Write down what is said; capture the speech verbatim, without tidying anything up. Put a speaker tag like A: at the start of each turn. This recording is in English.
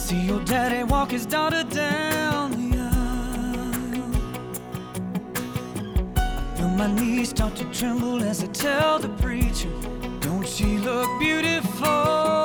A: See your daddy walk his daughter down the aisle. Feel my knees start to tremble as I tell the preacher, don't she look beautiful?